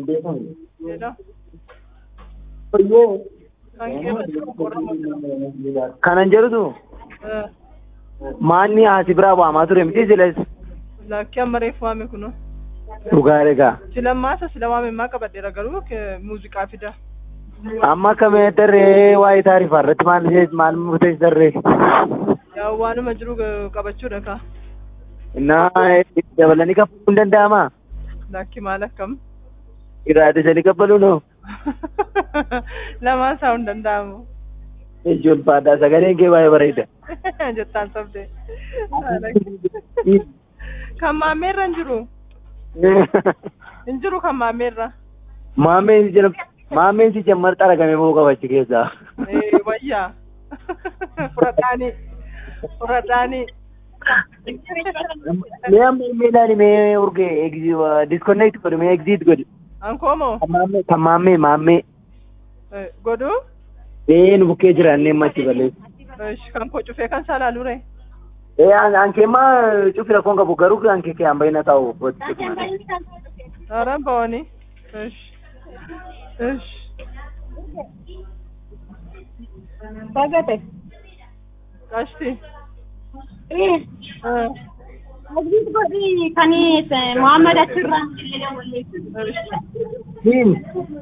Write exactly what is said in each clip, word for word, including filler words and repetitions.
Jedha. Oyyoo. Kan keessa qorra. Kanan jedhutu maanni haati biraa waamaa ture miti silas Lakkii amma reefu waame kuno. dhugaadhe gaa. Silammaasa sila waame maa qabadheera garuu muuziqaa fida. Amma akkamii darree waa'ee taarifaa irratti maal maal murteessi darree? Yaa waanuma jiru qabachuudha ka. Innaa dabalanii kaffaluu hin danda'amaa? Lakkii maal akkam? Irraate sanii kaffaluu noo? Lamaan isaa hin danda'amu. Ijoon faadaa sagaleen kee baay'ee bareeda. Jettaan sabdee. Kan maammeerra hin jiru. Hin jiru kan maammeerra. Maammeen si jala maammeen si jammar xaragamee moo qabachi keessaa? Eh wayyaa. Fudhadhaanii. Fudhadhaanii. Mee amma meelaan mee urgee disconnect godhu mee exit godhu. Ankoomoo. Kan maammee maammee. Godhu. Ee nu bukkee jiraannee machi balleessu. Kan koo cufee kan saalaaluu ree. Eh anke ma cufi rakkoon qabu garuu anke kee hambayna ta'u. Ara baani. Ish. Ish. Bagate. Ashti. Eh. Agit bodi kani Muhammad Achirra. Hin.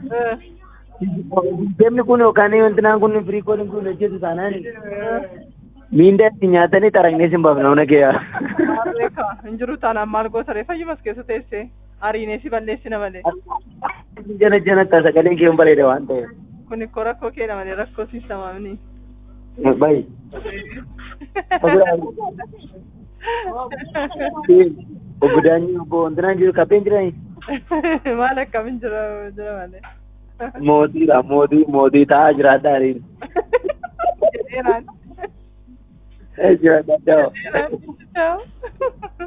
Demni kun yookaan wanti naan kun firii kooliin kun hojjetu taanaan miindaa itti nyaatanii xaragnee sin baafna ona kee yaa. Hin jiru taanaan maal goota reeffa fayyumas keessa teessee ariinee si balleessina malee. Jana jana ta'a sagaleen kee bareeda waan ta'eef. Kun ikkoo rakkoo keedha malee rakkoo siistamaamni. Bayi. Obbodaanyi obbo wantinaan jiru kapheen jiranii. Maal akkamiin jira jira malee. Mootiidha mootii mootii taa'aa jiraadha ariin. Jedheeraan. Jiraadha. Jedheeraan.